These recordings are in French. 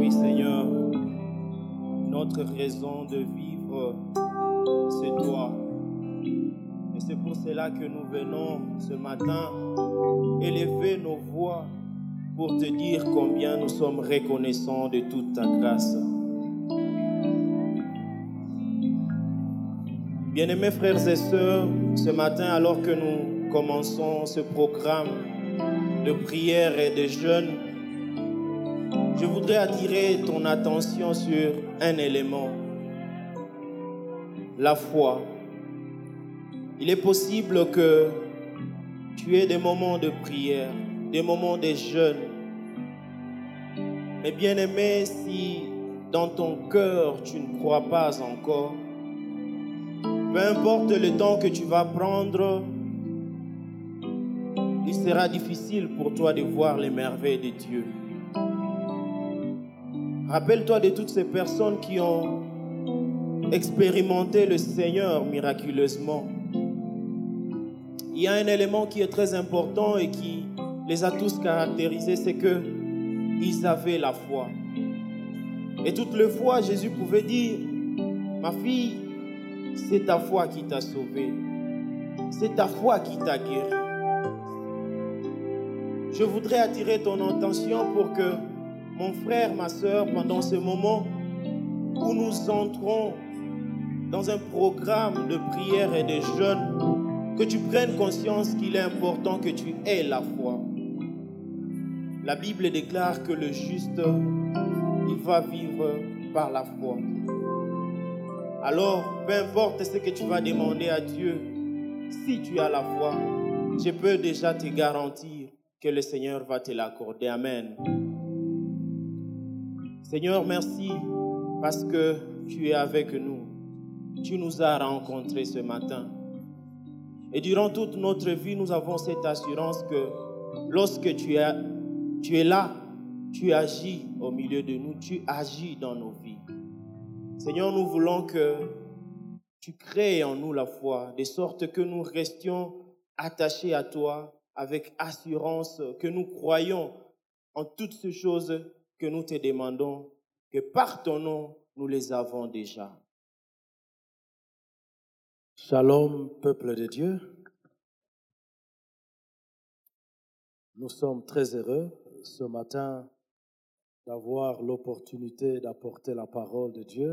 Oui, Seigneur, notre raison de vivre, c'est toi. Et c'est pour cela que nous venons ce matin élever nos voix pour te dire combien nous sommes reconnaissants de toute ta grâce. Bien-aimés frères et sœurs, ce matin, alors que nous commençons ce programme de prière et de jeûne, je voudrais attirer ton attention sur un élément, la foi. Il est possible que tu aies des moments de prière, des moments de jeûne. Mais bien-aimé, si dans ton cœur tu ne crois pas encore, peu importe le temps que tu vas prendre, il sera difficile pour toi de voir les merveilles de Dieu. Rappelle-toi de toutes ces personnes qui ont expérimenté le Seigneur miraculeusement. Il y a un élément qui est très important et qui les a tous caractérisés, c'est qu'ils avaient la foi. Et toute le fois, Jésus pouvait dire, ma fille, c'est ta foi qui t'a sauvée. C'est ta foi qui t'a guéri. Je voudrais attirer ton attention pour que mon frère, ma soeur, pendant ce moment où nous entrons dans un programme de prière et de jeûne, que tu prennes conscience qu'il est important que tu aies la foi. La Bible déclare que le juste, il va vivre par la foi. Alors, peu importe ce que tu vas demander à Dieu, si tu as la foi, je peux déjà te garantir que le Seigneur va te l'accorder. Amen. Seigneur, merci parce que tu es avec nous. Tu nous as rencontrés ce matin. Et durant toute notre vie, nous avons cette assurance que lorsque tu es là, tu agis au milieu de nous, tu agis dans nos vies. Seigneur, nous voulons que tu crées en nous la foi, de sorte que nous restions attachés à toi avec assurance, que nous croyons en toutes ces choses que nous te demandons, que par ton nom, nous les avons déjà. Shalom, peuple de Dieu. Nous sommes très heureux ce matin d'avoir l'opportunité d'apporter la parole de Dieu.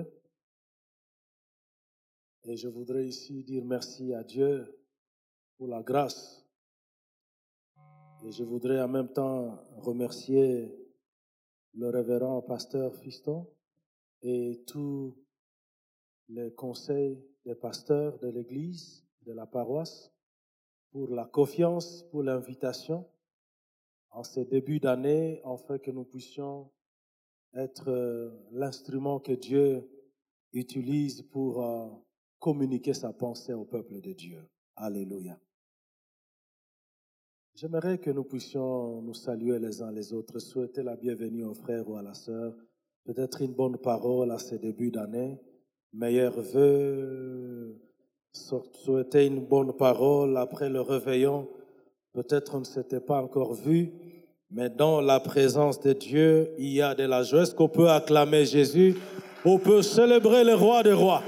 Et je voudrais ici dire merci à Dieu pour la grâce. Et je voudrais en même temps remercier le révérend pasteur Fiston et tous les conseils des pasteurs de l'église, de la paroisse, pour la confiance, pour l'invitation en ce début d'année, afin que nous puissions être l'instrument que Dieu utilise pour communiquer sa pensée au peuple de Dieu. Alléluia. J'aimerais que nous puissions nous saluer les uns les autres, souhaiter la bienvenue aux frères ou à la sœur, peut-être une bonne parole à ce début d'année, meilleurs vœux, souhaiter une bonne parole après le réveillon. Peut-être on ne s'était pas encore vu, mais dans la présence de Dieu, il y a de la joie. Est-ce qu'on peut acclamer Jésus? On peut célébrer le roi des rois.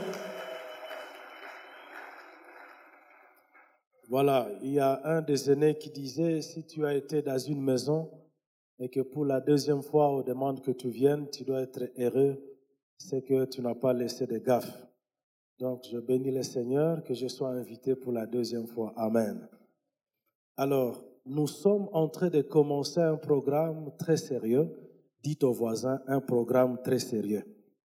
Voilà, il y a un des aînés qui disait, si tu as été dans une maison et que pour la deuxième fois on demande que tu viennes, tu dois être heureux, c'est que tu n'as pas laissé de gaffe. Donc je bénis le Seigneur que je sois invité pour la deuxième fois. Amen. Alors, nous sommes en train de commencer un programme très sérieux. Dites aux voisins, un programme très sérieux.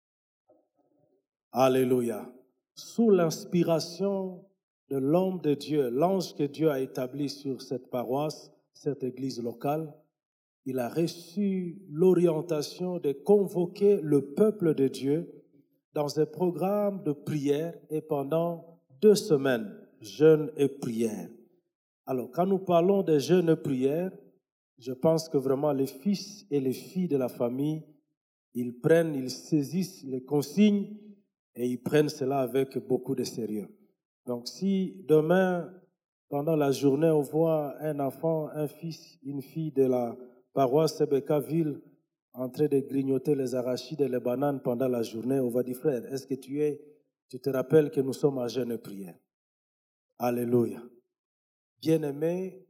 Alléluia. Sous l'inspiration de l'homme de Dieu, l'ange que Dieu a établi sur cette paroisse, cette église locale, il a reçu l'orientation de convoquer le peuple de Dieu dans un programme de prière et pendant 2 semaines, jeûne et prière. Alors, quand nous parlons de jeûne et prière, je pense que vraiment les fils et les filles de la famille, ils saisissent les consignes et ils prennent cela avec beaucoup de sérieux. Donc, si demain, pendant la journée, on voit un enfant, un fils, une fille de la paroisse Sebekaville en train de grignoter les arachides et les bananes pendant la journée, on va dire, frère, est-ce que tu te rappelles que nous sommes à jeûne et prière? Alléluia. Bien-aimé,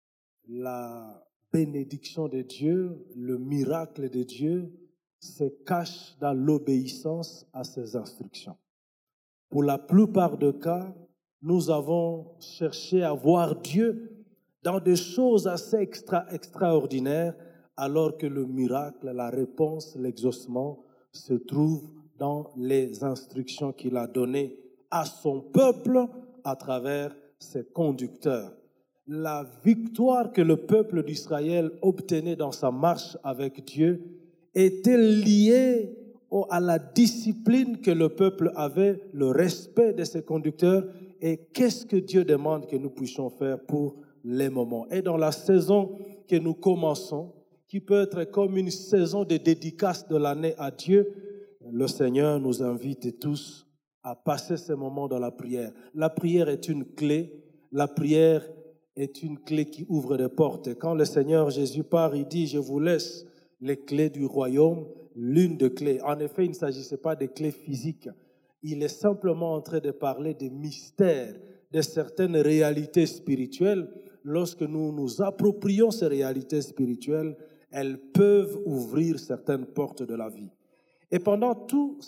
la bénédiction de Dieu, le miracle de Dieu se cache dans l'obéissance à ses instructions. Pour la plupart des cas, nous avons cherché à voir Dieu dans des choses assez extraordinaires, alors que le miracle, la réponse, l'exaucement se trouve dans les instructions qu'il a données à son peuple à travers ses conducteurs. La victoire que le peuple d'Israël obtenait dans sa marche avec Dieu était liée à la discipline que le peuple avait, le respect de ses conducteurs, et qu'est-ce que Dieu demande que nous puissions faire pour les moments. Et dans la saison que nous commençons, qui peut être comme une saison de dédicace de l'année à Dieu, le Seigneur nous invite tous à passer ces moments dans la prière. La prière est une clé, la prière est une clé qui ouvre des portes. Et quand le Seigneur Jésus part, il dit, je vous laisse les clés du royaume, l'une des clés. En effet, il ne s'agissait pas de clés physiques. Il est simplement en train de parler des mystères, de certaines réalités spirituelles. Lorsque nous nous approprions ces réalités spirituelles, elles peuvent ouvrir certaines portes de la vie. Et pendant toute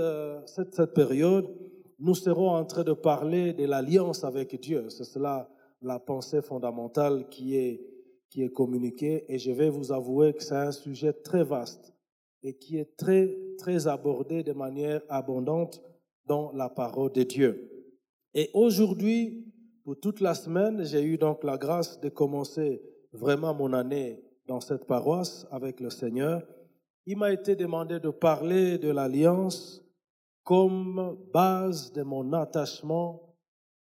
cette période, nous serons en train de parler de l'alliance avec Dieu. C'est cela la pensée fondamentale qui est communiquée. Et je vais vous avouer que c'est un sujet très vaste et qui est très, très abordé de manière abondante dans la parole de Dieu. Et aujourd'hui, pour toute la semaine, j'ai eu donc la grâce de commencer vraiment mon année dans cette paroisse avec le Seigneur. Il m'a été demandé de parler de l'alliance comme base de mon attachement à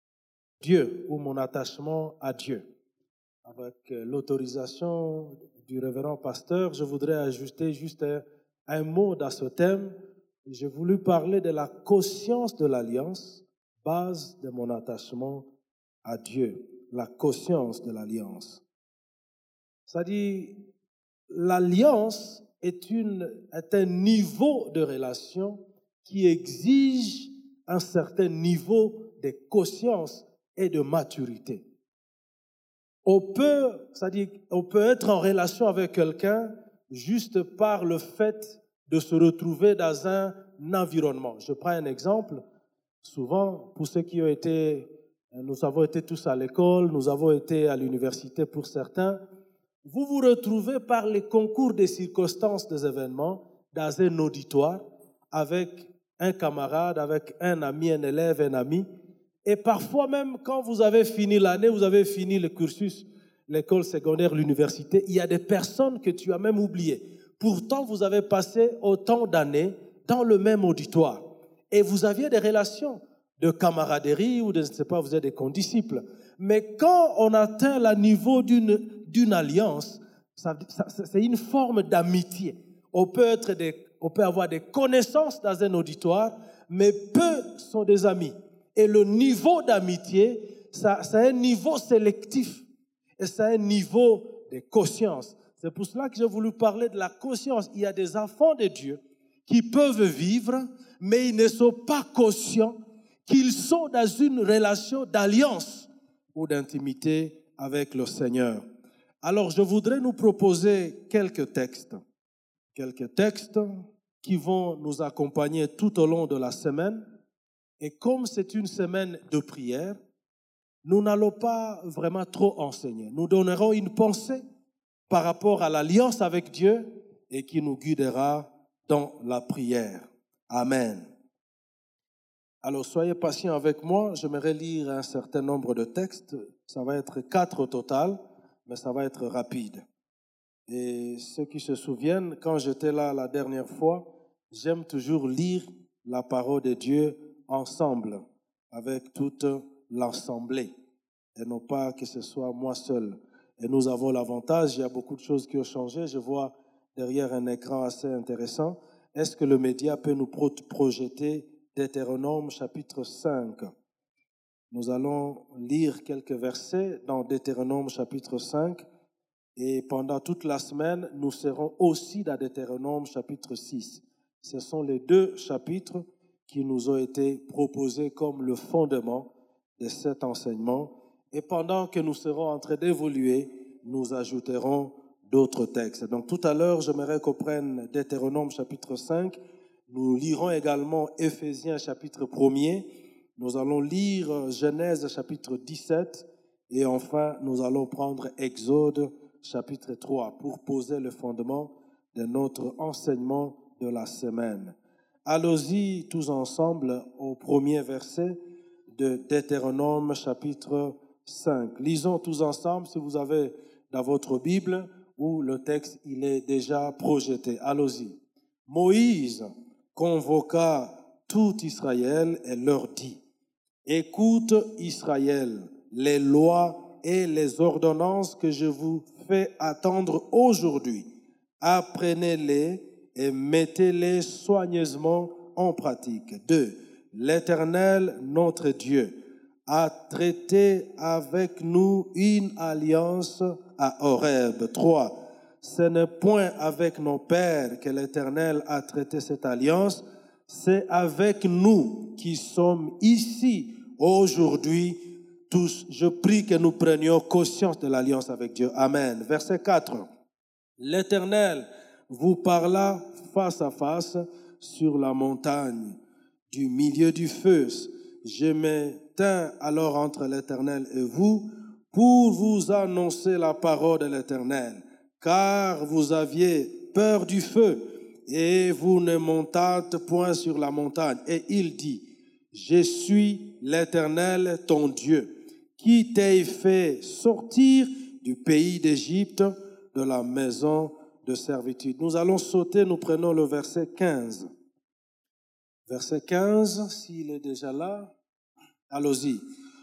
Dieu ou mon attachement à Dieu. Avec l'autorisation du révérend pasteur, je voudrais ajouter juste un mot dans ce thème. J'ai voulu parler de la conscience de l'alliance, base de mon attachement à Dieu. La conscience de l'alliance. C'est-à-dire, l'alliance est un niveau de relation qui exige un certain niveau de conscience et de maturité. On peut être en relation avec quelqu'un juste par le fait de se retrouver dans un environnement. Je prends un exemple. Souvent, pour ceux qui ont été, nous avons été tous à l'école, nous avons été à l'université pour certains, vous vous retrouvez par les concours des circonstances des événements dans un auditoire avec un camarade, avec un ami, un élève, un ami. Et parfois même, quand vous avez fini l'année, vous avez fini le cursus, l'école secondaire, l'université, il y a des personnes que tu as même oubliées. Pourtant, vous avez passé autant d'années dans le même auditoire. Et vous aviez des relations de camaraderie ou de, je ne sais pas, vous êtes des condisciples. Mais quand on atteint le niveau d'une alliance, c'est une forme d'amitié. On peut avoir des connaissances dans un auditoire, mais peu sont des amis. Et le niveau d'amitié, c'est un niveau sélectif. Et c'est un niveau de conscience. C'est pour cela que j'ai voulu parler de la conscience. Il y a des enfants de Dieu qui peuvent vivre, mais ils ne sont pas conscients qu'ils sont dans une relation d'alliance ou d'intimité avec le Seigneur. Alors, je voudrais nous proposer quelques textes qui vont nous accompagner tout au long de la semaine. Et comme c'est une semaine de prière, nous n'allons pas vraiment trop enseigner. Nous donnerons une pensée par rapport à l'alliance avec Dieu et qui nous guidera dans la prière. Amen. Alors, soyez patients avec moi. J'aimerais lire un certain nombre de textes. Ça va être 4 au total, mais ça va être rapide. Et ceux qui se souviennent, quand j'étais là la dernière fois, j'aime toujours lire la parole de Dieu ensemble, avec toute l'assemblée, et non pas que ce soit moi seul. Et nous avons l'avantage, il y a beaucoup de choses qui ont changé. Je vois derrière un écran assez intéressant. Est-ce que le média peut nous projeter Deutéronome chapitre 5? Nous allons lire quelques versets dans Deutéronome chapitre 5 Et pendant toute la semaine, nous serons aussi dans Deutéronome chapitre 6. Ce sont les deux chapitres qui nous ont été proposés comme le fondement de cet enseignement. Et pendant que nous serons en train d'évoluer, nous ajouterons d'autres textes. Donc tout à l'heure, j'aimerais qu'on prenne Deutéronome chapitre 5. Nous lirons également Éphésiens chapitre 1er. Nous allons lire Genèse chapitre 17. Et enfin, nous allons prendre Exode chapitre 3 pour poser le fondement de notre enseignement de la semaine. Allons-y tous ensemble au premier verset de Deutéronome chapitre 5. Lisons tous ensemble si vous avez dans votre Bible où le texte il est déjà projeté. Allons-y. Moïse convoqua tout Israël et leur dit: Écoute Israël, les lois et les ordonnances que je vous fais attendre aujourd'hui. Apprenez-les et mettez-les soigneusement en pratique. 2. L'Éternel, notre Dieu, a traité avec nous une alliance à Horeb. 3. Ce n'est point avec nos pères que l'Éternel a traité cette alliance, c'est avec nous qui sommes ici aujourd'hui tous. Je prie que nous prenions conscience de l'alliance avec Dieu. Amen. Verset 4. L'Éternel vous parla face à face sur la montagne du milieu du feu. Je me tins alors entre l'Éternel et vous pour vous annoncer la parole de l'Éternel, car vous aviez peur du feu et vous ne montâtes point sur la montagne. Et il dit: Je suis l'Éternel ton Dieu, qui t'ai fait sortir du pays d'Égypte, de la maison de servitude. Nous allons sauter, nous prenons le verset 15. Verset 15, s'il est déjà là, allons-y.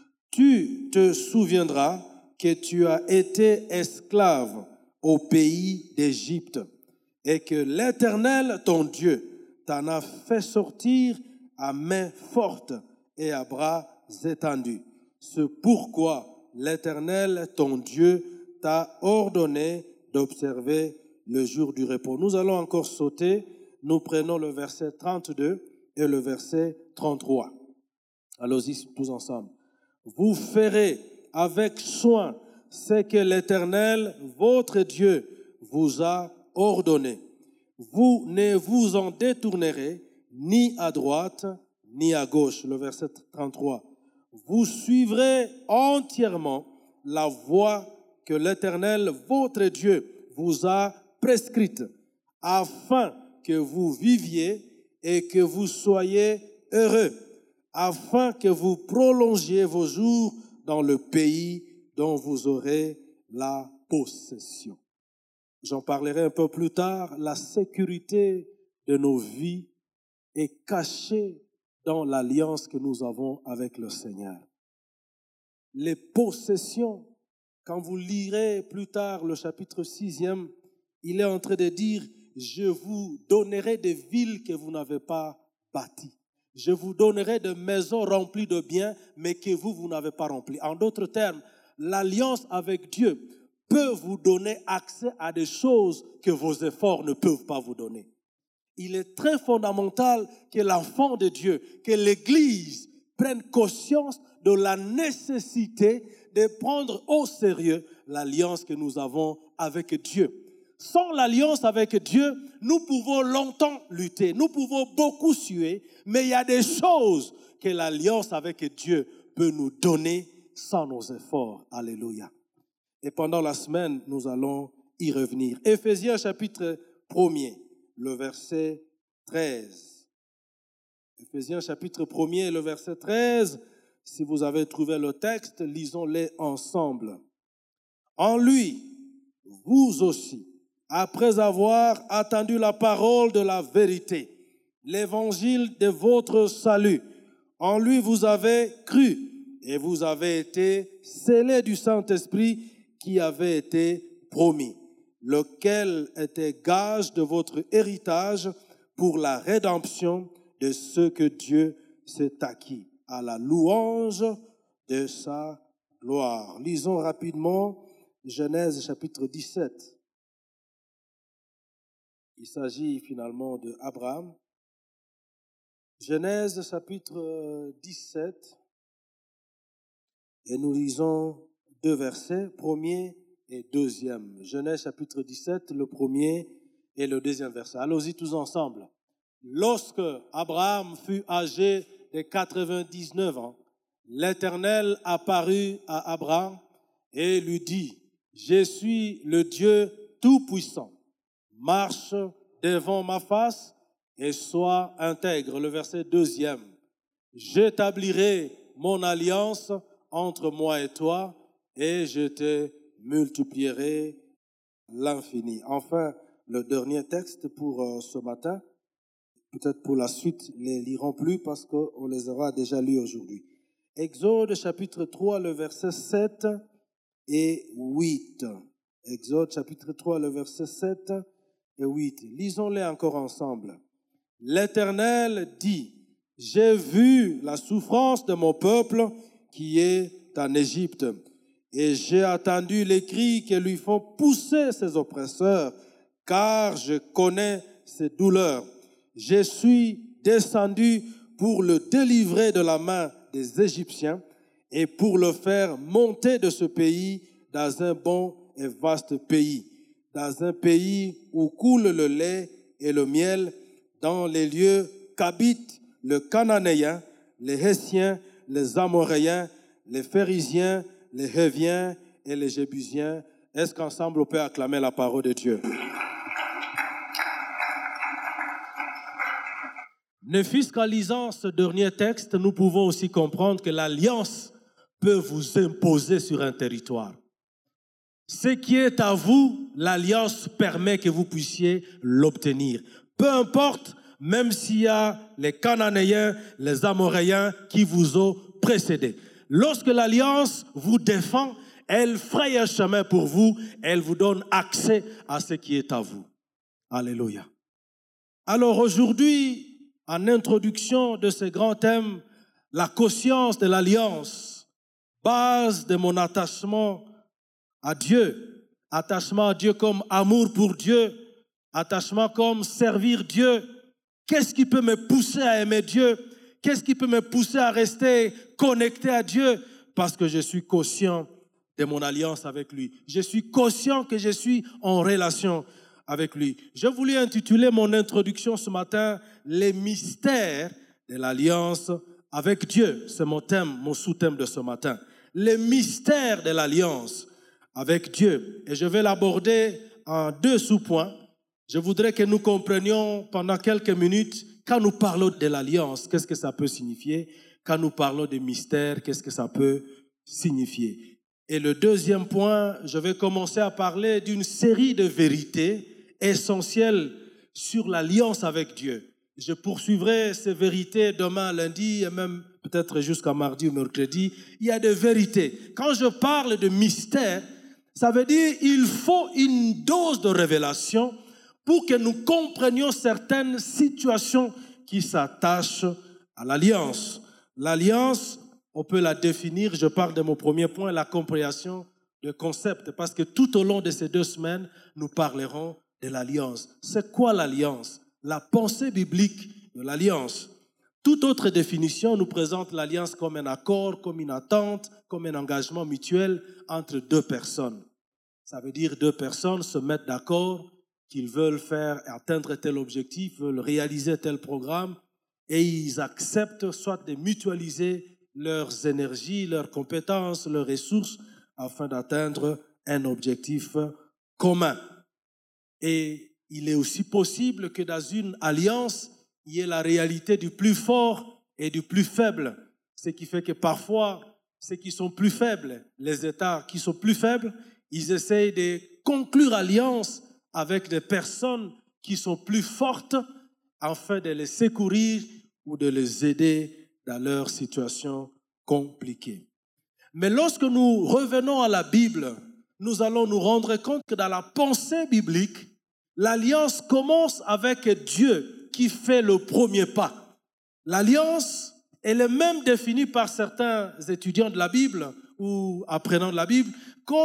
Tu te souviendras que tu as été esclave au pays d'Égypte et que l'Éternel, ton Dieu, t'en a fait sortir à main forte et à bras étendus. C'est pourquoi l'Éternel, ton Dieu, t'a ordonné d'observer le jour du repos. Nous allons encore sauter. Nous prenons le verset 32 et le verset 33. Allons-y tous ensemble. Vous ferez avec soin ce que l'Éternel, votre Dieu, vous a ordonné. Vous ne vous en détournerez ni à droite ni à gauche. Le verset 33. Vous suivrez entièrement la voie que l'Éternel, votre Dieu, vous a prescrite, afin que vous viviez et que vous soyez heureux, afin que vous prolongiez vos jours dans le pays dont vous aurez la possession. J'en parlerai un peu plus tard. La sécurité de nos vies est cachée dans l'alliance que nous avons avec le Seigneur. Les possessions, quand vous lirez plus tard le chapitre 6e, il est en train de dire: je vous donnerai des villes que vous n'avez pas bâties. Je vous donnerai des maisons remplies de biens, mais que vous n'avez pas remplies. En d'autres termes, l'alliance avec Dieu peut vous donner accès à des choses que vos efforts ne peuvent pas vous donner. Il est très fondamental que l'enfant de Dieu, que l'Église prenne conscience de la nécessité de prendre au sérieux l'alliance que nous avons avec Dieu. Sans l'alliance avec Dieu, nous pouvons longtemps lutter, nous pouvons beaucoup suer, mais il y a des choses que l'alliance avec Dieu peut nous donner sans nos efforts. Alléluia. Et pendant la semaine, nous allons y revenir. Éphésiens chapitre 1er, le verset 13. Éphésiens chapitre 1er, le verset 13. Si vous avez trouvé le texte, lisons-les ensemble. En lui, vous aussi, après avoir attendu la parole de la vérité, l'évangile de votre salut, en lui vous avez cru et vous avez été scellés du Saint-Esprit qui avait été promis, lequel était gage de votre héritage pour la rédemption de ce que Dieu s'est acquis, à la louange de sa gloire. Lisons rapidement Genèse chapitre 17. Il s'agit finalement d'Abraham. Genèse chapitre 17. Et nous lisons deux versets, premier et deuxième. Genèse chapitre 17, le premier et le deuxième verset. Allons-y tous ensemble. Lorsque Abraham fut âgé de 99 ans, l'Éternel apparut à Abraham et lui dit, « Je suis le Dieu Tout-Puissant. Marche devant ma face et sois intègre. » Le verset deuxième. « J'établirai mon alliance entre moi et toi et je te multiplierai l'infini. » Enfin, le dernier texte pour ce matin, peut-être pour la suite, ne les lirons plus parce qu'on les aura déjà lus aujourd'hui. Exode chapitre 3, le verset 7 et 8. Exode chapitre 3, le verset 7 et 8. Lisons-les encore ensemble. L'Éternel dit, « J'ai vu la souffrance de mon peuple qui est en Égypte, et j'ai attendu les cris que lui font pousser ses oppresseurs, car je connais ses douleurs. Je suis descendu pour le délivrer de la main des Égyptiens et pour le faire monter de ce pays dans un bon et vaste pays, dans un pays où coule le lait et le miel, dans les lieux qu'habitent le Cananéen, les Hessiens, les Amoréens, les Phérésiens, les Héviens et les Jébusiens. » Est-ce qu'ensemble on peut acclamer la parole de Dieu? Ne fût-ce qu'en lisant ce dernier texte, nous pouvons aussi comprendre que l'alliance peut vous imposer sur un territoire. Ce qui est à vous, l'alliance permet que vous puissiez l'obtenir. Peu importe, même s'il y a les Cananéens, les Amoréens qui vous ont précédé. Lorsque l'alliance vous défend, elle fraye un chemin pour vous, elle vous donne accès à ce qui est à vous. Alléluia. Alors aujourd'hui, en introduction de ce grand thème, la conscience de l'alliance, base de mon attachement à Dieu comme amour pour Dieu, attachement comme servir Dieu. Qu'est-ce qui peut me pousser à aimer Dieu? Qu'est-ce qui peut me pousser à rester connecté à Dieu? Parce que je suis conscient de mon alliance avec lui. Je suis conscient que je suis en relation avec lui. Je voulais intituler mon introduction ce matin « Les mystères de l'alliance avec Dieu ». C'est mon thème, mon sous-thème de ce matin. Les mystères de l'alliance avec Dieu. Et je vais l'aborder en deux sous-points. Je voudrais que nous comprenions pendant quelques minutes, quand nous parlons de l'alliance, qu'est-ce que ça peut signifier? Quand nous parlons des mystères, qu'est-ce que ça peut signifier? Et le deuxième point, je vais commencer à parler d'une série de vérités essentielles sur l'alliance avec Dieu. Je poursuivrai ces vérités demain, lundi, et même peut-être jusqu'à mardi ou mercredi. Il y a des vérités. Quand je parle de mystère, ça veut dire qu'il faut une dose de révélation pour que nous comprenions certaines situations qui s'attachent à l'alliance. L'alliance, on peut la définir, je parle de mon premier point, la compréhension de concept, parce que tout au long de ces 2 semaines, nous parlerons de l'alliance. C'est quoi l'alliance? La pensée biblique de l'alliance. Toute autre définition nous présente l'alliance comme un accord, comme une attente, comme un engagement mutuel entre 2 personnes. Ça veut dire 2 personnes se mettent d'accord qu'ils veulent faire atteindre tel objectif, veulent réaliser tel programme, et ils acceptent soit de mutualiser leurs énergies, leurs compétences, leurs ressources, afin d'atteindre un objectif commun. Et il est aussi possible que dans une alliance, il y ait la réalité du plus fort et du plus faible. Ce qui fait que parfois, ceux qui sont plus faibles, les États qui sont plus faibles, ils essayent de conclure alliance avec des personnes qui sont plus fortes afin de les secourir ou de les aider dans leur situation compliquée. Mais lorsque nous revenons à la Bible, nous allons nous rendre compte que dans la pensée biblique, l'alliance commence avec Dieu qui fait le premier pas. L'alliance, elle est même définie par certains étudiants de la Bible ou apprenants de la Bible comme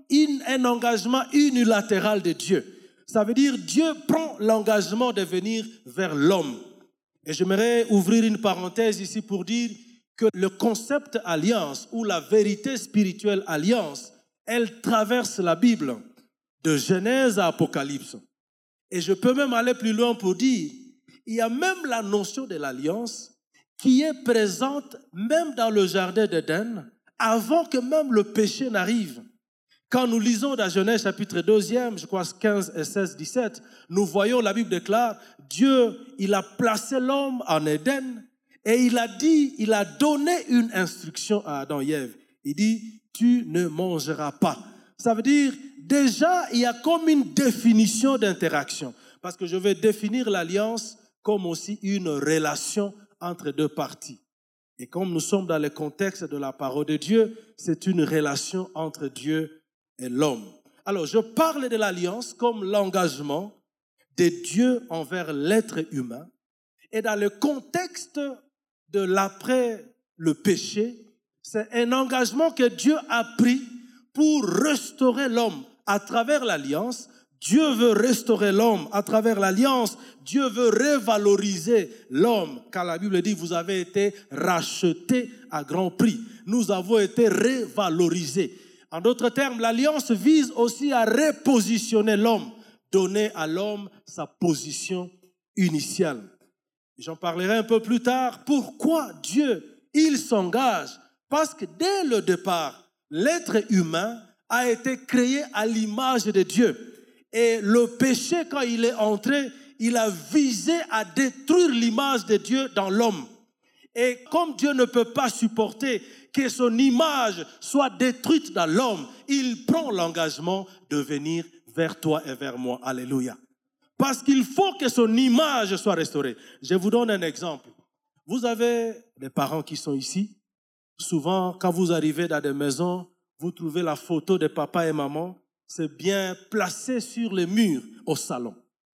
un engagement unilatéral de Dieu. Ça veut dire Dieu prend l'engagement de venir vers l'homme. Et j'aimerais ouvrir une parenthèse ici pour dire que le concept alliance ou la vérité spirituelle alliance, elle traverse la Bible de Genèse à Apocalypse. Et je peux même aller plus loin pour dire, il y a même la notion de l'alliance qui est présente même dans le jardin d'Éden avant que même le péché n'arrive. Quand nous lisons dans Genèse chapitre 2, je crois 15 et 16, 17, nous voyons, la Bible déclare, Dieu, il a placé l'homme en Éden et il a donné une instruction à Adam et Ève. Il dit, tu ne mangeras pas. Ça veut dire, déjà, il y a comme une définition d'interaction. Parce que je vais définir l'alliance comme aussi une relation entre deux parties. Et comme nous sommes dans le contexte de la parole de Dieu, c'est une relation entre Dieu et l'homme. Alors, je parle de l'alliance comme l'engagement de Dieu envers l'être humain. Et dans le contexte de l'après le péché, c'est un engagement que Dieu a pris pour restaurer l'homme à travers l'alliance. Dieu veut restaurer l'homme à travers l'alliance. Dieu veut revaloriser l'homme. Car la Bible dit, vous avez été rachetés à grand prix. Nous avons été revalorisés. En d'autres termes, l'alliance vise aussi à repositionner l'homme, donner à l'homme sa position initiale. J'en parlerai un peu plus tard. Pourquoi Dieu, il s'engage? Parce que dès le départ, l'être humain a été créé à l'image de Dieu. Et le péché, quand il est entré, il a visé à détruire l'image de Dieu dans l'homme. Et comme Dieu ne peut pas supporter que son image soit détruite dans l'homme, il prend l'engagement de venir vers toi et vers moi. Alléluia. Parce qu'il faut que son image soit restaurée. Je vous donne un exemple. Vous avez des parents qui sont ici. Souvent, quand vous arrivez dans des maisons, vous trouvez la photo de papa et maman. C'est bien placé sur les murs au salon.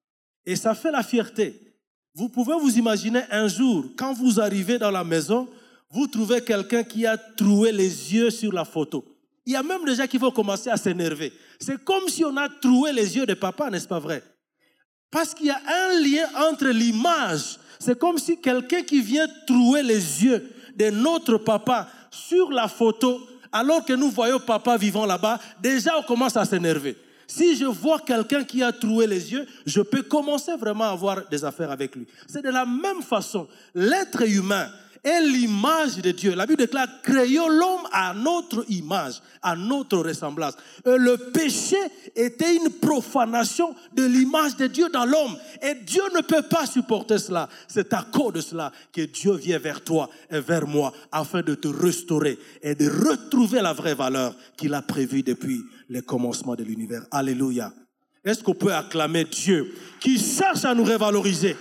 Et ça fait la fierté. Vous pouvez vous imaginer un jour, quand vous arrivez dans la maison, vous trouvez quelqu'un qui a troué les yeux sur la photo. Il y a même des gens qui vont commencer à s'énerver. C'est comme si on a troué les yeux de papa, n'est-ce pas vrai? Parce qu'il y a un lien entre l'image. C'est comme si quelqu'un qui vient trouer les yeux de notre papa sur la photo, alors que nous voyons papa vivant là-bas, déjà on commence à s'énerver. Si je vois quelqu'un qui a troué les yeux, je peux commencer vraiment à avoir des affaires avec lui. C'est de la même façon. L'être humain est l'image de Dieu. La Bible déclare, créons l'homme à notre image, à notre ressemblance. Et le péché était une profanation de l'image de Dieu dans l'homme. Et Dieu ne peut pas supporter cela. C'est à cause de cela que Dieu vient vers toi et vers moi afin de te restaurer et de retrouver la vraie valeur qu'il a prévue depuis le commencement de l'univers. Alléluia. Est-ce qu'on peut acclamer Dieu qui cherche à nous revaloriser?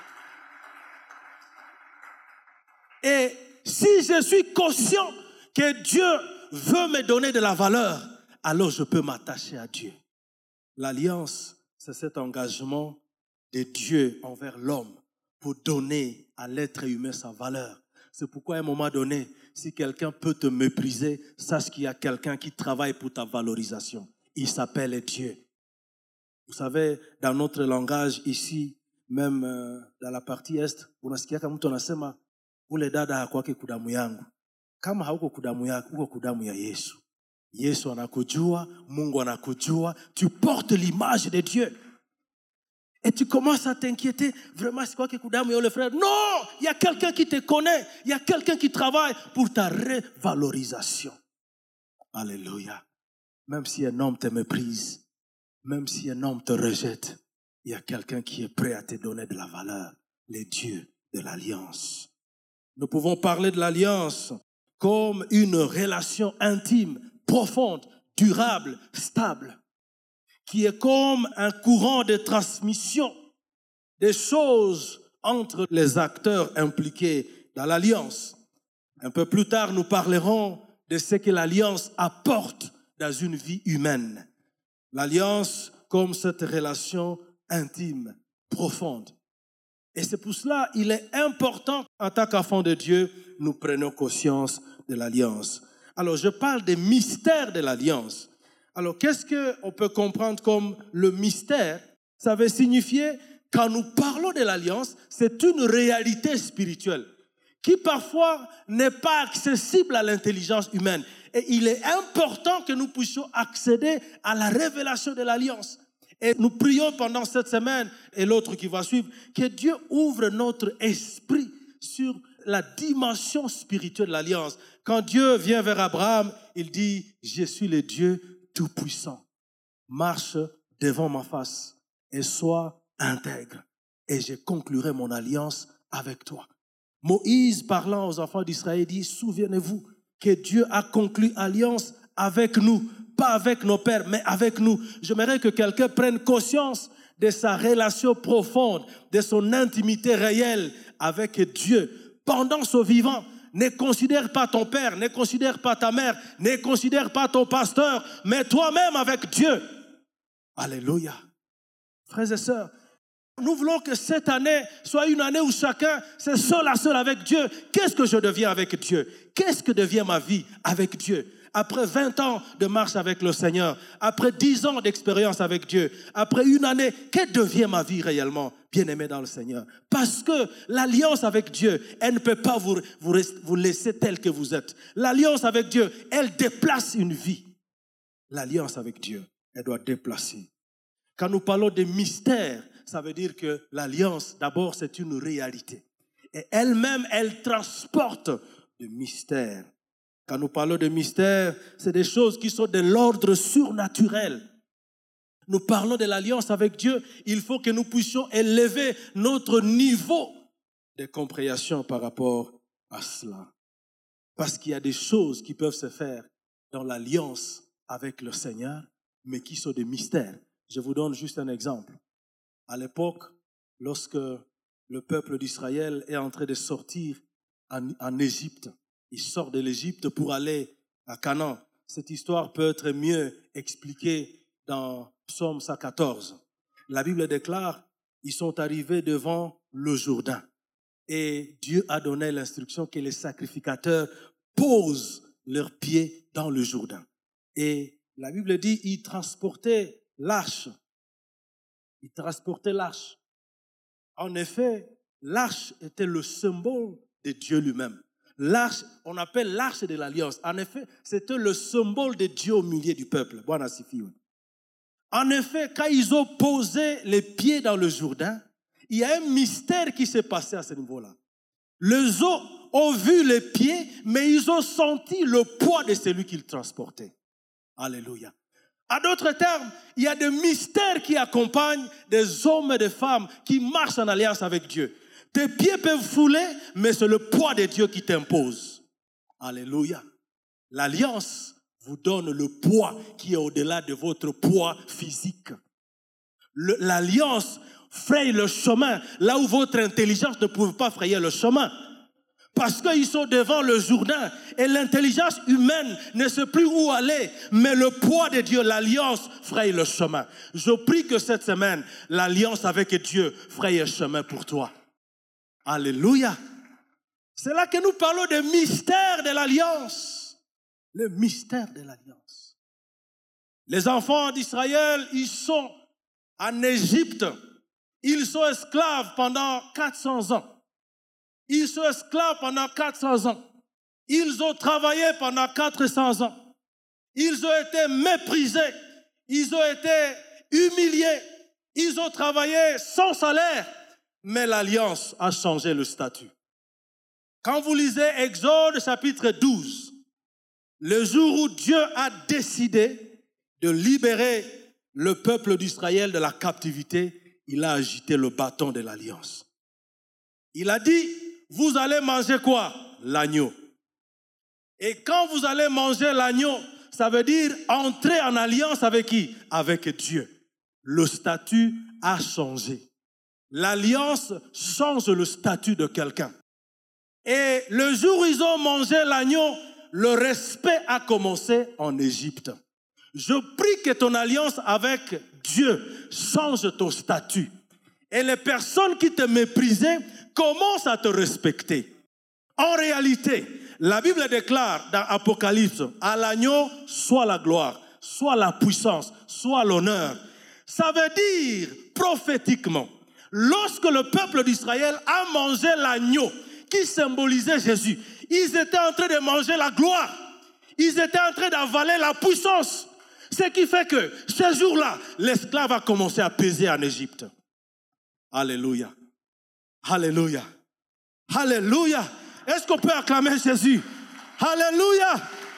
Et si je suis conscient que Dieu veut me donner de la valeur, alors je peux m'attacher à Dieu. L'alliance, c'est cet engagement de Dieu envers l'homme pour donner à l'être humain sa valeur. C'est pourquoi à un moment donné, si quelqu'un peut te mépriser, sache qu'il y a quelqu'un qui travaille pour ta valorisation. Il s'appelle Dieu. Vous savez, dans notre langage ici, même dans la partie est, unasikia kama mtu anasema ule dada hakwake kudamu yangu. Kama hauko kudamu yako, uko kudamu ya Yesu. Yesu anakujua, Mungu anakujua, tu portes l'image de Dieu. Et tu commences à t'inquiéter, vraiment c'est quoi que kudamu ya le frère? Non, il y a quelqu'un qui te connaît, il y a quelqu'un qui travaille pour ta revalorisation. Alléluia. Même si un homme te méprise, même si un homme te rejette, il y a quelqu'un qui est prêt à te donner de la valeur, le Dieu de l'alliance. Nous pouvons parler de l'alliance comme une relation intime, profonde, durable, stable, qui est comme un courant de transmission des choses entre les acteurs impliqués dans l'alliance. Un peu plus tard, nous parlerons de ce que l'alliance apporte dans une vie humaine. L'alliance comme cette relation intime, profonde. Et c'est pour cela qu'il est important, en tant qu'enfants de Dieu, nous prenons conscience de l'alliance. Alors, je parle des mystères de l'alliance. Alors, qu'est-ce qu'on peut comprendre comme le mystère? Ça veut signifier, quand nous parlons de l'alliance, c'est une réalité spirituelle qui parfois n'est pas accessible à l'intelligence humaine. Et il est important que nous puissions accéder à la révélation de l'alliance. Et nous prions pendant cette semaine et l'autre qui va suivre, que Dieu ouvre notre esprit sur la dimension spirituelle de l'alliance. Quand Dieu vient vers Abraham, il dit, je suis le Dieu tout-puissant. Marche devant ma face et sois intègre. Et je conclurai mon alliance avec toi. Moïse, parlant aux enfants d'Israël, dit, souvenez-vous que Dieu a conclu alliance avec nous, pas avec nos pères, mais avec nous. J'aimerais que quelqu'un prenne conscience de sa relation profonde, de son intimité réelle avec Dieu. Pendant son vivant, ne considère pas ton père, ne considère pas ta mère, ne considère pas ton pasteur, mais toi-même avec Dieu. Alléluia. Frères et sœurs, nous voulons que cette année soit une année où chacun c'est seul à seul avec Dieu. Qu'est-ce que je deviens avec Dieu? Qu'est-ce que devient ma vie avec Dieu? Après 20 ans de marche avec le Seigneur, après 10 ans d'expérience avec Dieu, après une année, que devient ma vie réellement, bien-aimé dans le Seigneur? Parce que l'alliance avec Dieu, elle ne peut pas vous laisser tel que vous êtes. L'alliance avec Dieu, elle déplace une vie. L'alliance avec Dieu, elle doit déplacer. Quand nous parlons de mystère, ça veut dire que l'alliance, d'abord, c'est une réalité. Et elle-même, elle transporte le mystère. Quand nous parlons de mystère, c'est des choses qui sont de l'ordre surnaturel. Nous parlons de l'alliance avec Dieu, il faut que nous puissions élever notre niveau de compréhension par rapport à cela. Parce qu'il y a des choses qui peuvent se faire dans l'alliance avec le Seigneur, mais qui sont des mystères. Je vous donne juste un exemple. À l'époque, lorsque le peuple d'Israël est en train de sortir en Égypte, il sort de l'Égypte pour aller à Canaan. Cette histoire peut être mieux expliquée dans Psaume 114. La Bible déclare, ils sont arrivés devant le Jourdain. Et Dieu a donné l'instruction que les sacrificateurs posent leurs pieds dans le Jourdain. Et la Bible dit, ils transportaient l'arche. Il transportait l'arche. En effet, l'arche était le symbole de Dieu lui-même. L'arche, on appelle l'arche de l'alliance. En effet, c'était le symbole de Dieu au milieu du peuple. En effet, quand ils ont posé les pieds dans le Jourdain, il y a un mystère qui s'est passé à ce niveau-là. Les eaux ont vu les pieds, mais ils ont senti le poids de celui qu'ils transportaient. Alléluia. En d'autres termes, il y a des mystères qui accompagnent des hommes et des femmes qui marchent en alliance avec Dieu. Tes pieds peuvent fouler, mais c'est le poids de Dieu qui t'impose. Alléluia. L'alliance vous donne le poids qui est au-delà de votre poids physique. L'alliance fraye le chemin là où votre intelligence ne pouvait pas frayer le chemin. Parce qu'ils sont devant le Jourdain et l'intelligence humaine ne sait plus où aller, mais le poids de Dieu, l'alliance, fraye le chemin. Je prie que cette semaine, l'alliance avec Dieu fraye le chemin pour toi. Alléluia. C'est là que nous parlons des mystères de l'alliance. Le mystère de l'alliance. Les enfants d'Israël, ils sont en Égypte. Ils sont esclaves pendant 400 ans. Ils sont esclaves pendant 400 ans. Ils ont travaillé pendant 400 ans. Ils ont été méprisés. Ils ont été humiliés. Ils ont travaillé sans salaire. Mais l'alliance a changé le statut. Quand vous lisez Exode chapitre 12, le jour où Dieu a décidé de libérer le peuple d'Israël de la captivité, il a agité le bâton de l'alliance. Il a dit, vous allez manger quoi? L'agneau. Et quand vous allez manger l'agneau, ça veut dire entrer en alliance avec qui? Avec Dieu. Le statut a changé. L'alliance change le statut de quelqu'un. Et le jour où ils ont mangé l'agneau, le respect a commencé en Égypte. Je prie que ton alliance avec Dieu change ton statut. Et les personnes qui te méprisaient commencent à te respecter. En réalité, la Bible déclare dans Apocalypse, à l'agneau soit la gloire, soit la puissance, soit l'honneur. Ça veut dire, prophétiquement, lorsque le peuple d'Israël a mangé l'agneau qui symbolisait Jésus, ils étaient en train de manger la gloire. Ils étaient en train d'avaler la puissance. Ce qui fait que, ce jour-là, l'esclave a commencé à peser en Égypte. Alléluia. Alléluia. Alléluia. Est-ce qu'on peut acclamer Jésus? Alléluia.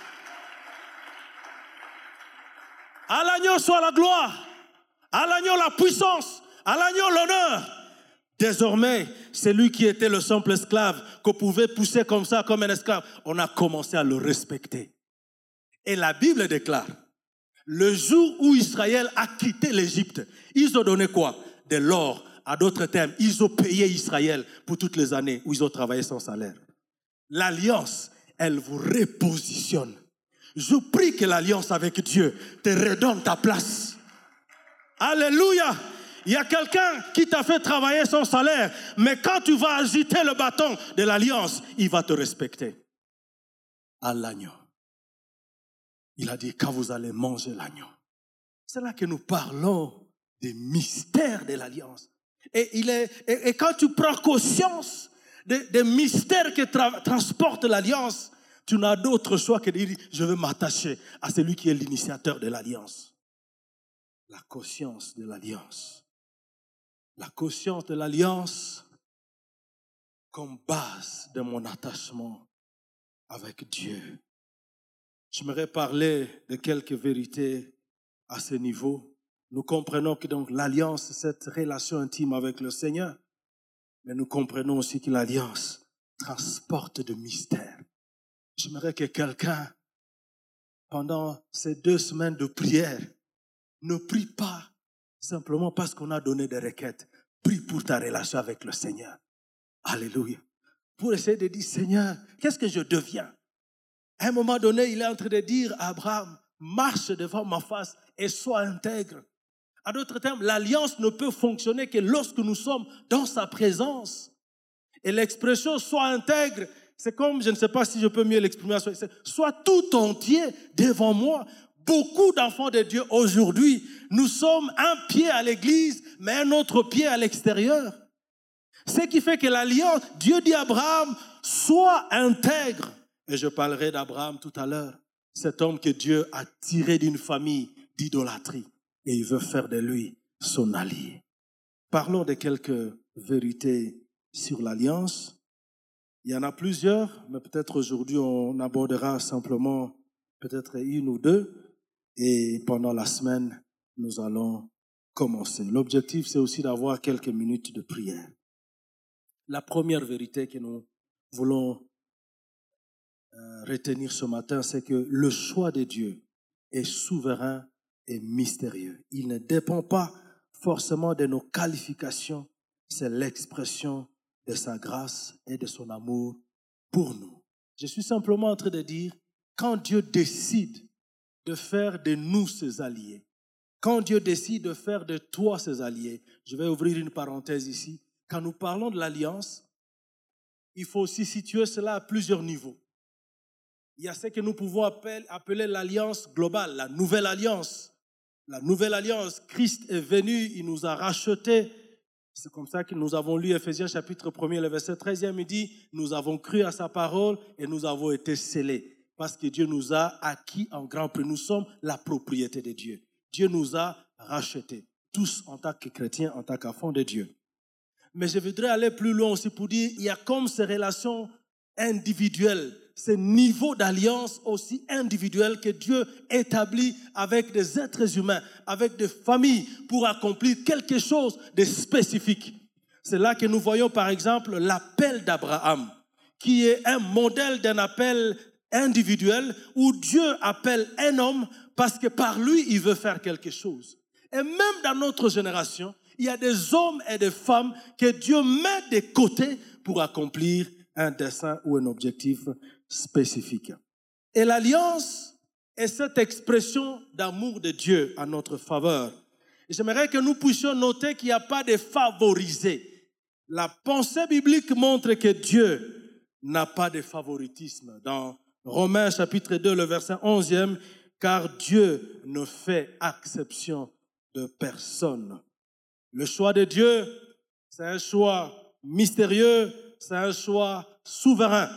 À l'agneau soit la gloire. À l'agneau la puissance. À l'agneau l'honneur. Désormais, celui qui était le simple esclave, qu'on pouvait pousser comme ça, comme un esclave, on a commencé à le respecter. Et la Bible déclare, le jour où Israël a quitté l'Égypte, ils ont donné quoi? De l'or. À d'autres termes, ils ont payé Israël pour toutes les années où ils ont travaillé sans salaire. L'alliance, elle vous repositionne. Je prie que l'alliance avec Dieu te redonne ta place. Alléluia. Il y a quelqu'un qui t'a fait travailler sans salaire, mais quand tu vas agiter le bâton de l'alliance, il va te respecter. À l'agneau. Il a dit, quand vous allez manger l'agneau. C'est là que nous parlons des mystères de l'alliance. Et quand tu prends conscience des mystères que transporte l'alliance, tu n'as d'autre choix que de dire, je veux m'attacher à celui qui est l'initiateur de l'alliance. La conscience de l'alliance. La conscience de l'alliance comme base de mon attachement avec Dieu. J'aimerais parler de quelques vérités à ce niveau. Nous comprenons que donc l'alliance, c'est cette relation intime avec le Seigneur. Mais nous comprenons aussi que l'alliance transporte de mystères. J'aimerais que quelqu'un, pendant ces 2 semaines de prière, ne prie pas simplement parce qu'on a donné des requêtes. Prie pour ta relation avec le Seigneur. Alléluia. Pour essayer de dire, Seigneur, qu'est-ce que je deviens? À un moment donné, il est en train de dire à Abraham, marche devant ma face et sois intègre. En d'autres termes, l'alliance ne peut fonctionner que lorsque nous sommes dans sa présence. Et l'expression sois intègre, c'est comme, je ne sais pas si je peux mieux l'exprimer, sois tout entier devant moi. Beaucoup d'enfants de Dieu aujourd'hui, nous sommes un pied à l'église, mais un autre pied à l'extérieur. Ce qui fait que l'alliance, Dieu dit à Abraham, sois intègre. Et je parlerai d'Abraham tout à l'heure. Cet homme que Dieu a tiré d'une famille d'idolâtrie. Et il veut faire de lui son allié. Parlons de quelques vérités sur l'alliance. Il y en a plusieurs, mais peut-être aujourd'hui on abordera simplement peut-être 1 ou 2. Et pendant la semaine, nous allons commencer. L'objectif, c'est aussi d'avoir quelques minutes de prière. La première vérité que nous voulons retenir ce matin, c'est que le choix de Dieu est souverain et mystérieux. Il ne dépend pas forcément de nos qualifications, c'est l'expression de sa grâce et de son amour pour nous. Je suis simplement en train de dire, quand Dieu décide de faire de nous ses alliés, quand Dieu décide de faire de toi ses alliés, je vais ouvrir une parenthèse ici, quand nous parlons de l'alliance, il faut aussi situer cela à plusieurs niveaux. Il y a ce que nous pouvons appeler l'alliance globale, la nouvelle alliance. La nouvelle alliance, Christ est venu, il nous a rachetés. C'est comme ça que nous avons lu Ephésiens chapitre 1er, le verset 13e, il dit, nous avons cru à sa parole et nous avons été scellés. Parce que Dieu nous a acquis en grand prix. Nous sommes la propriété de Dieu. Dieu nous a rachetés, tous en tant que chrétiens, en tant qu'enfants de Dieu. Mais je voudrais aller plus loin aussi pour dire, il y a comme ces relations individuelles, ces niveaux d'alliance aussi individuels que Dieu établit avec des êtres humains, avec des familles, pour accomplir quelque chose de spécifique. C'est là que nous voyons par exemple l'appel d'Abraham, qui est un modèle d'un appel individuel où Dieu appelle un homme parce que par lui, il veut faire quelque chose. Et même dans notre génération, il y a des hommes et des femmes que Dieu met de côté pour accomplir un dessein ou un objectif spécifique. Et l'alliance est cette expression d'amour de Dieu en notre faveur. Et j'aimerais que nous puissions noter qu'il n'y a pas de favorisés. La pensée biblique montre que Dieu n'a pas de favoritisme. Dans Romains chapitre 2, le verset 11e, car Dieu ne fait exception de personne. Le choix de Dieu, c'est un choix mystérieux, c'est un choix souverain.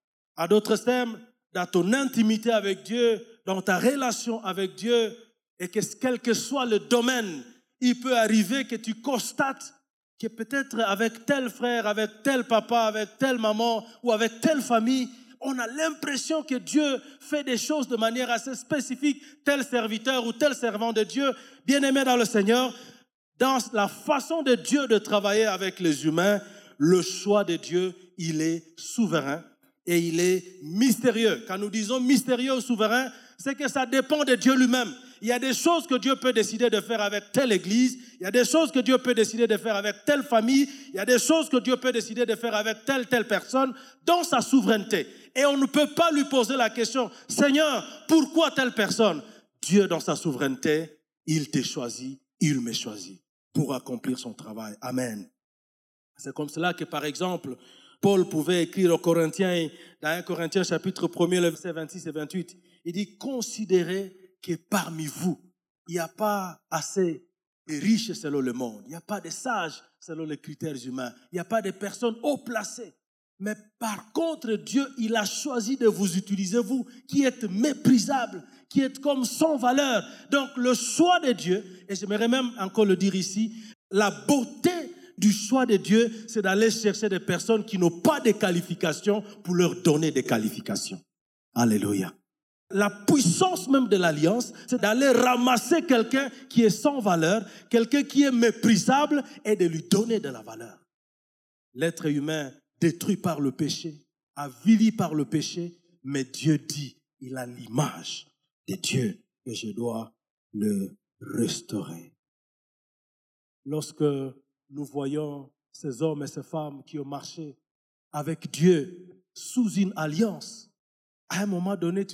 À d'autres termes, dans ton intimité avec Dieu, dans ta relation avec Dieu, et que quel que soit le domaine, il peut arriver que tu constates que peut-être avec tel frère, avec tel papa, avec telle maman ou avec telle famille, on a l'impression que Dieu fait des choses de manière assez spécifique, tel serviteur ou tel servant de Dieu, bien-aimé dans le Seigneur, dans la façon de Dieu de travailler avec les humains, le choix de Dieu, il est souverain et il est mystérieux. Quand nous disons mystérieux ou souverain, c'est que ça dépend de Dieu lui-même. Il y a des choses que Dieu peut décider de faire avec telle église, il y a des choses que Dieu peut décider de faire avec telle famille, il y a des choses que Dieu peut décider de faire avec telle personne, dans sa souveraineté. Et on ne peut pas lui poser la question, Seigneur, pourquoi telle personne? Dieu, dans sa souveraineté, il t'a choisi, il m'a choisi pour accomplir son travail. Amen. C'est comme cela que, par exemple, Paul pouvait écrire aux Corinthiens, dans 1 Corinthiens chapitre 1er, le verset 26 et 28, il dit, considérez que parmi vous, il n'y a pas assez de riches selon le monde, il n'y a pas de sages selon les critères humains, il n'y a pas de personnes haut placées. Mais par contre, Dieu, il a choisi de vous utiliser, vous, qui êtes méprisables, qui êtes comme sans valeur. Donc, le choix de Dieu, et j'aimerais même encore le dire ici, la beauté du choix de Dieu, c'est d'aller chercher des personnes qui n'ont pas de qualifications pour leur donner des qualifications. Alléluia. La puissance même de l'alliance, c'est d'aller ramasser quelqu'un qui est sans valeur, quelqu'un qui est méprisable et de lui donner de la valeur. L'être humain détruit par le péché, avili par le péché, mais Dieu dit, il a l'image de Dieu et je dois le restaurer. Lorsque nous voyons ces hommes et ces femmes qui ont marché avec Dieu sous une alliance, à un moment donné,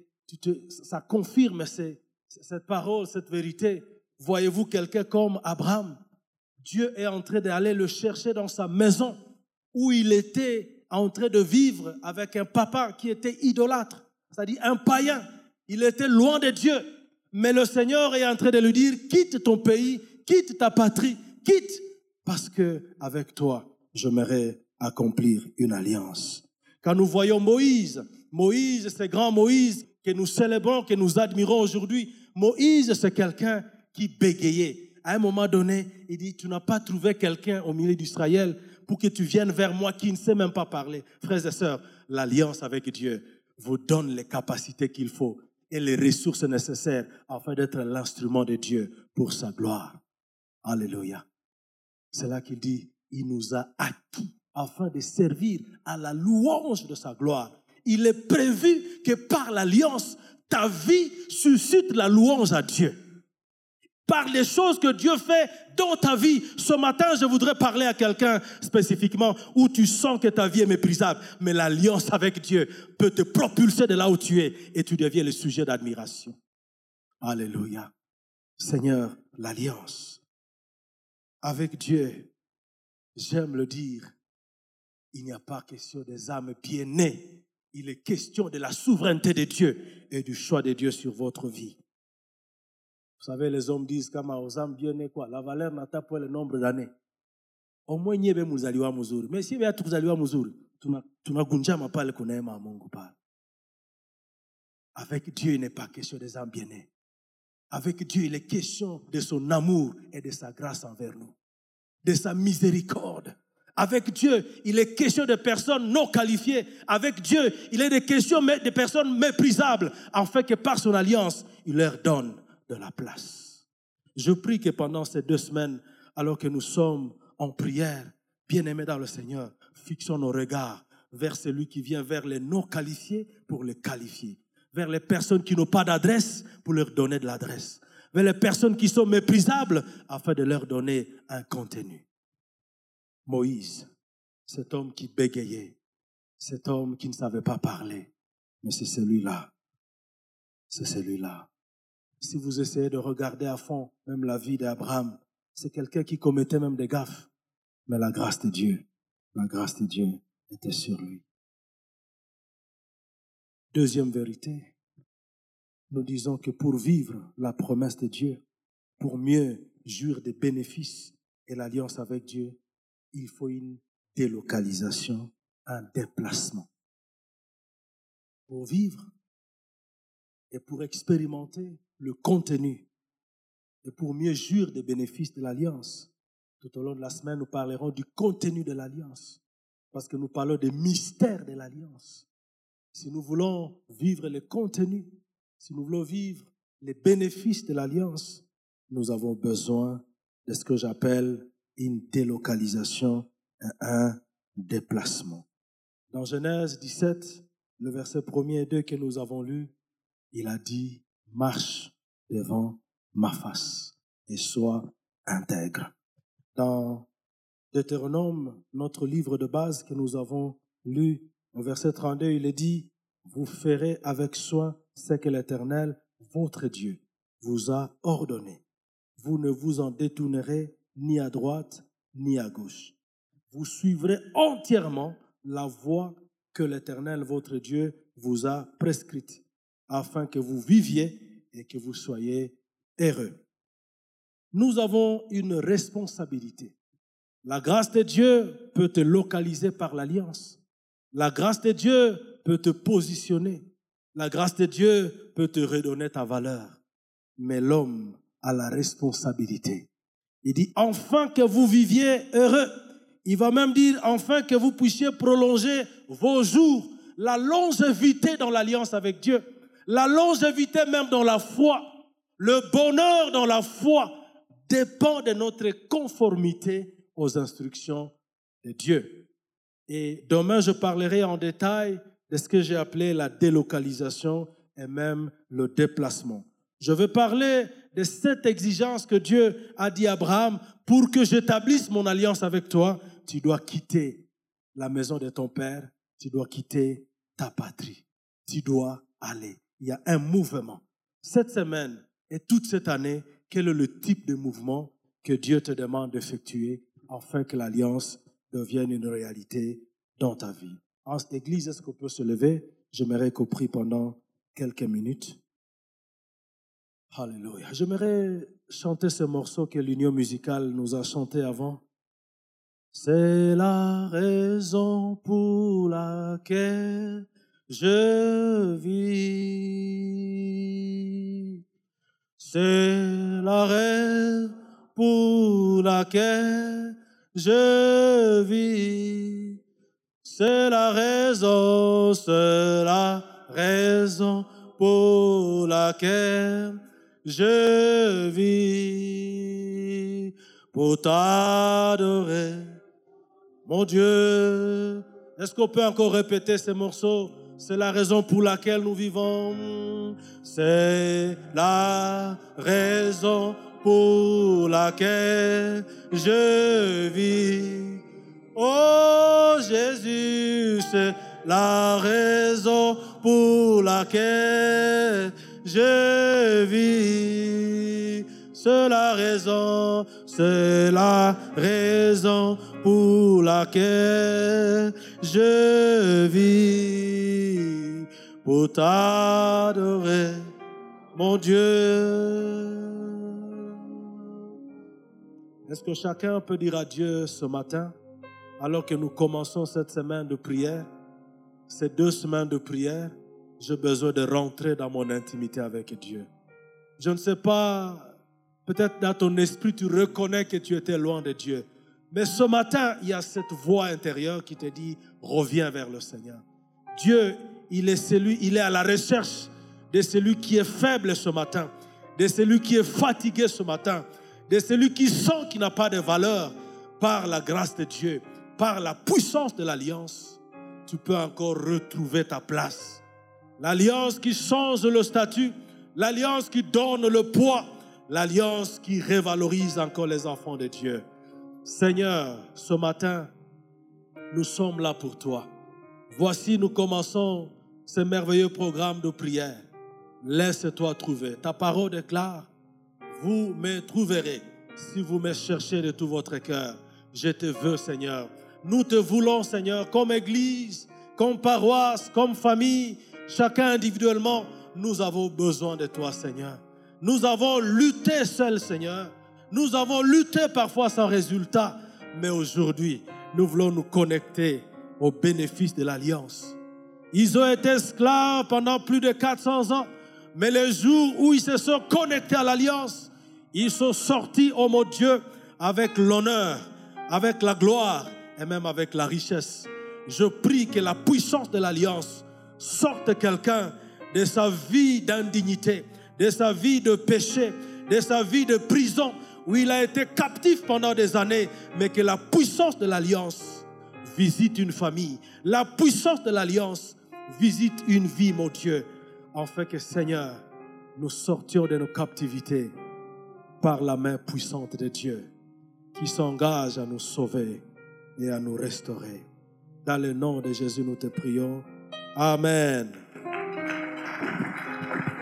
ça confirme cette parole, cette vérité. Voyez-vous quelqu'un comme Abraham? Dieu est en train d'aller le chercher dans sa maison où il était en train de vivre avec un papa qui était idolâtre, c'est-à-dire un païen. Il était loin de Dieu. Mais le Seigneur est en train de lui dire, quitte ton pays, quitte ta patrie, quitte, parce que avec toi, j'aimerais accomplir une alliance. Quand nous voyons Moïse, ce grand Moïse que nous célébrons, que nous admirons aujourd'hui, Moïse, c'est quelqu'un qui bégayait. À un moment donné, il dit, tu n'as pas trouvé quelqu'un au milieu d'Israël pour que tu viennes vers moi qui ne sait même pas parler. Frères et sœurs, l'alliance avec Dieu vous donne les capacités qu'il faut et les ressources nécessaires afin d'être l'instrument de Dieu pour sa gloire. Alléluia. C'est là qu'il dit, il nous a acquis afin de servir à la louange de sa gloire. Il est prévu que par l'alliance, ta vie suscite la louange à Dieu. Par les choses que Dieu fait dans ta vie. Ce matin, je voudrais parler à quelqu'un spécifiquement où tu sens que ta vie est méprisable. Mais l'alliance avec Dieu peut te propulser de là où tu es et tu deviens le sujet d'admiration. Alléluia. Seigneur, l'alliance avec Dieu, j'aime le dire, il n'y a pas question des âmes bien nées. Il est question de la souveraineté de Dieu et du choix de Dieu sur votre vie. Vous savez, les hommes disent, comme aux âmes bien nées, quoi, la valeur n'a pas le nombre d'années. Au moins, il y a muzaliwa muzuri. Mais si il y a muzaliwa muzuri, tu n'as gunjama pas le connaître à Mungu pas. Avec Dieu, il n'est pas question des âmes bien nées. Avec Dieu, il est question de son amour et de sa grâce envers nous, de sa miséricorde. Avec Dieu, il est question de personnes non qualifiées. Avec Dieu, il est de questions de personnes méprisables, afin que par son alliance, il leur donne de la place. Je prie que pendant ces 2 semaines, alors que nous sommes en prière, bien-aimés dans le Seigneur, fixons nos regards vers celui qui vient vers les non qualifiés pour les qualifier, vers les personnes qui n'ont pas d'adresse pour leur donner de l'adresse, vers les personnes qui sont méprisables afin de leur donner un contenu. Moïse, cet homme qui bégayait, cet homme qui ne savait pas parler, mais c'est celui-là. C'est celui-là. Si vous essayez de regarder à fond, même la vie d'Abraham, c'est quelqu'un qui commettait même des gaffes. Mais la grâce de Dieu était sur lui. Deuxième vérité, nous disons que pour vivre la promesse de Dieu, pour mieux jouir des bénéfices et l'alliance avec Dieu, il faut une délocalisation, un déplacement. Pour vivre et pour expérimenter le contenu et pour mieux jouir des bénéfices de l'alliance. Tout au long de la semaine, nous parlerons du contenu de l'alliance parce que nous parlons des mystères de l'alliance. Si nous voulons vivre le contenu, si nous voulons vivre les bénéfices de l'alliance, nous avons besoin de ce que j'appelle une délocalisation et un déplacement. Dans Genèse 17, le verset 1er et 2 que nous avons lu, il a dit « Marche devant ma face et sois intègre ». Dans Deutéronome, notre livre de base que nous avons lu, au verset 32, il est dit « Vous ferez avec soin ce que l'Éternel, votre Dieu, vous a ordonné. Vous ne vous en détournerez ni à droite ni à gauche. Vous suivrez entièrement la voie que l'Éternel, votre Dieu, vous a prescrite, afin que vous viviez et que vous soyez heureux. » Nous avons une responsabilité. La grâce de Dieu peut te localiser par l'alliance. La grâce de Dieu peut te positionner. La grâce de Dieu peut te redonner ta valeur. Mais l'homme a la responsabilité. Il dit, enfin que vous viviez heureux. Il va même dire, enfin que vous puissiez prolonger vos jours. La longévité dans l'alliance avec Dieu. La longévité même dans la foi. Le bonheur dans la foi dépend de notre conformité aux instructions de Dieu. Et demain, je parlerai en détail de ce que j'ai appelé la délocalisation et même le déplacement. Je veux parler de cette exigence que Dieu a dit à Abraham, pour que j'établisse mon alliance avec toi, tu dois quitter la maison de ton père, tu dois quitter ta patrie, tu dois aller. Il y a un mouvement. Cette semaine et toute cette année, quel est le type de mouvement que Dieu te demande d'effectuer afin que l'alliance devienne une réalité dans ta vie? En cette église, est-ce qu'on peut se lever? J'aimerais qu'on prie pendant quelques minutes. Alléluia. J'aimerais chanter ce morceau que l'Union musicale nous a chanté avant. C'est la raison pour laquelle je vis. C'est la raison pour laquelle je vis. C'est la raison pour laquelle je vis. Pour t'adorer, mon Dieu. Est-ce qu'on peut encore répéter ces morceaux? C'est la raison pour laquelle nous vivons. C'est la raison pour laquelle je vis. Oh Jésus, c'est la raison pour laquelle je vis. C'est la raison pour laquelle je vis. Pour t'adorer, mon Dieu. Est-ce que chacun peut dire à Dieu ce matin, alors que nous commençons cette semaine de prière, ces 2 semaines de prière, j'ai besoin de rentrer dans mon intimité avec Dieu. Je ne sais pas, peut-être dans ton esprit, tu reconnais que tu étais loin de Dieu. Mais ce matin, il y a cette voix intérieure qui te dit, reviens vers le Seigneur. Dieu, il est à la recherche de celui qui est faible ce matin, de celui qui est fatigué ce matin, de celui qui sent qu'il n'a pas de valeur. Par la grâce de Dieu, par la puissance de l'alliance, tu peux encore retrouver ta place. L'alliance qui change le statut, l'alliance qui donne le poids, l'alliance qui révalorise encore les enfants de Dieu. Seigneur, ce matin, nous sommes là pour toi. Voici, nous commençons ce merveilleux programme de prière. Laisse-toi trouver. Ta parole déclare, vous me trouverez si vous me cherchez de tout votre cœur. Je te veux, Seigneur. Nous te voulons, Seigneur, comme église, comme paroisse, comme famille, chacun individuellement. nous avons besoin de toi, Seigneur. Nous avons lutté seuls, Seigneur. Nous avons lutté parfois sans résultat. Mais aujourd'hui, nous voulons nous connecter au bénéfice de l'alliance. Ils ont été esclaves pendant plus de 400 ans. Mais le jour où ils se sont connectés à l'alliance, ils sont sortis, oh mon Dieu, avec l'honneur, avec la gloire et même avec la richesse. Je prie que la puissance de l'alliance sorte quelqu'un de sa vie d'indignité, de sa vie de péché, de sa vie de prison, où il a été captif pendant des années, mais que la puissance de l'alliance visite une famille. La puissance de l'alliance visite une vie, mon Dieu, afin que, Seigneur, nous sortions de nos captivités par la main puissante de Dieu, qui s'engage à nous sauver et à nous restaurer. Dans le nom de Jésus, nous te prions. Amen.